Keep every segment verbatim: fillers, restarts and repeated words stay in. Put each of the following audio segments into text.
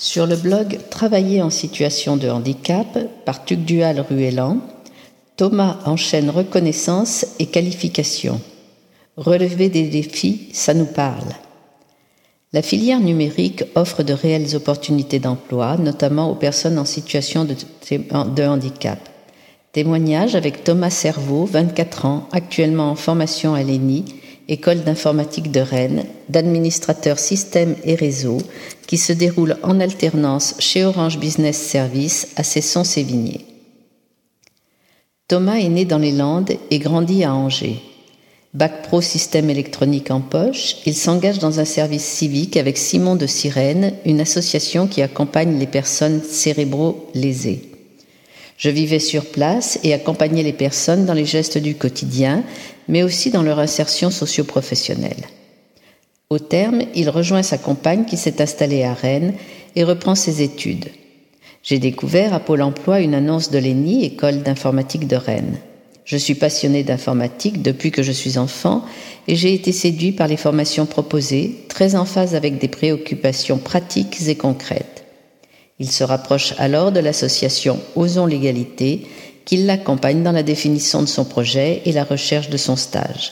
Sur le blog Travailler en situation de handicap par Tugdual Ruellan, Thomas enchaîne reconnaissance et qualification. Relever des défis, ça nous parle. La filière numérique offre de réelles opportunités d'emploi, notamment aux personnes en situation de, de handicap. Témoignage avec Thomas Cerveau, vingt-quatre ans, actuellement en formation à l'E N I, École d'informatique de Rennes, d'administrateur système et réseau, qui se déroule en alternance chez Orange Business Services à Cesson-Sévigné. Thomas est né dans les Landes et grandit à Angers. Bac pro système électronique en poche, il s'engage dans un service civique avec Simon de Sirène, une association qui accompagne les personnes cérébro-lésées. Je vivais sur place et accompagnais les personnes dans les gestes du quotidien, mais aussi dans leur insertion socio-professionnelle. Au terme, il rejoint sa compagne qui s'est installée à Rennes et reprend ses études. J'ai découvert à Pôle emploi une annonce de l'E N I, École d'informatique de Rennes. Je suis passionné d'informatique depuis que je suis enfant et j'ai été séduit par les formations proposées, très en phase avec des préoccupations pratiques et concrètes. Il se rapproche alors de l'association Osons l'égalité, qui l'accompagne dans la définition de son projet et la recherche de son stage.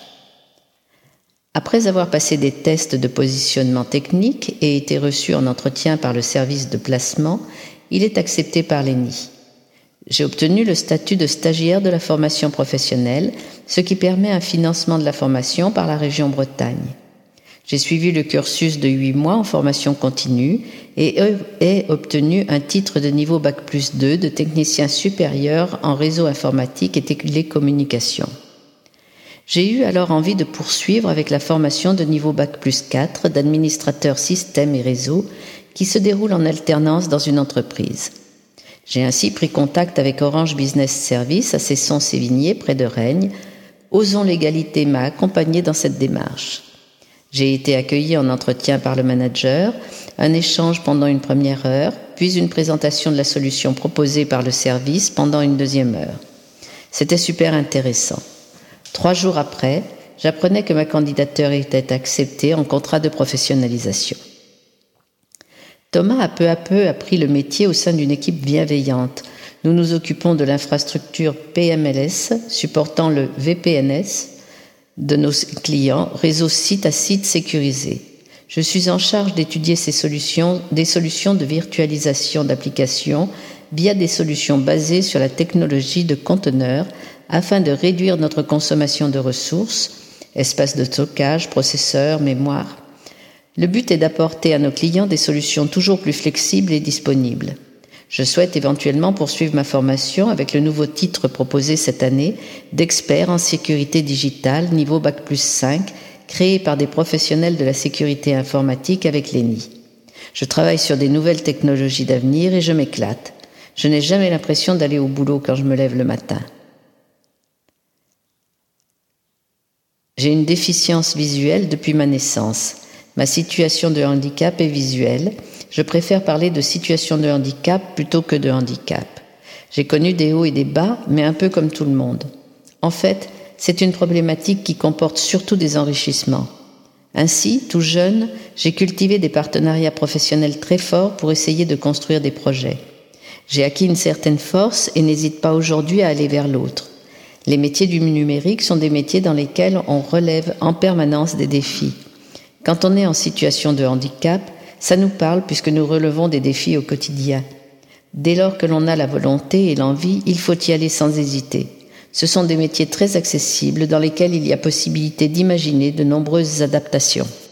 Après avoir passé des tests de positionnement technique et été reçu en entretien par le service de placement, il est accepté par l'E N I. J'ai obtenu le statut de stagiaire de la formation professionnelle, ce qui permet un financement de la formation par la région Bretagne. J'ai suivi le cursus de huit mois en formation continue et ai obtenu un titre de niveau bac plus deux de technicien supérieur en réseau informatique et télécommunications. J'ai eu alors envie de poursuivre avec la formation de niveau bac plus quatre d'administrateur système et réseau qui se déroule en alternance dans une entreprise. J'ai ainsi pris contact avec Orange Business Services à Cesson-Sévigné près de Rennes. Osons l'égalité m'a accompagné dans cette démarche. J'ai été accueilli en entretien par le manager, un échange pendant une première heure, puis une présentation de la solution proposée par le service pendant une deuxième heure. C'était super intéressant. Trois jours après, j'apprenais que ma candidature était acceptée en contrat de professionnalisation. Thomas a peu à peu appris le métier au sein d'une équipe bienveillante. Nous nous occupons de l'infrastructure P M L S, supportant le V P N S, de nos clients, réseau site à site sécurisé. Je suis en charge d'étudier ces solutions, des solutions de virtualisation d'applications via des solutions basées sur la technologie de conteneurs afin de réduire notre consommation de ressources, espace de stockage, processeurs, mémoire. Le but est d'apporter à nos clients des solutions toujours plus flexibles et disponibles. Je souhaite éventuellement poursuivre ma formation avec le nouveau titre proposé cette année d'expert en sécurité digitale niveau bac plus cinq, créé par des professionnels de la sécurité informatique avec l'E N I. Je travaille sur des nouvelles technologies d'avenir et je m'éclate. Je n'ai jamais l'impression d'aller au boulot quand je me lève le matin. J'ai une déficience visuelle depuis ma naissance. Ma situation de handicap est visuelle. Je préfère parler de situation de handicap plutôt que de handicap. J'ai connu des hauts et des bas, mais un peu comme tout le monde. En fait, c'est une problématique qui comporte surtout des enrichissements. Ainsi, tout jeune, j'ai cultivé des partenariats professionnels très forts pour essayer de construire des projets. J'ai acquis une certaine force et n'hésite pas aujourd'hui à aller vers l'autre. Les métiers du numérique sont des métiers dans lesquels on relève en permanence des défis. Quand on est en situation de handicap, ça nous parle puisque nous relevons des défis au quotidien. Dès lors que l'on a la volonté et l'envie, il faut y aller sans hésiter. Ce sont des métiers très accessibles dans lesquels il y a possibilité d'imaginer de nombreuses adaptations.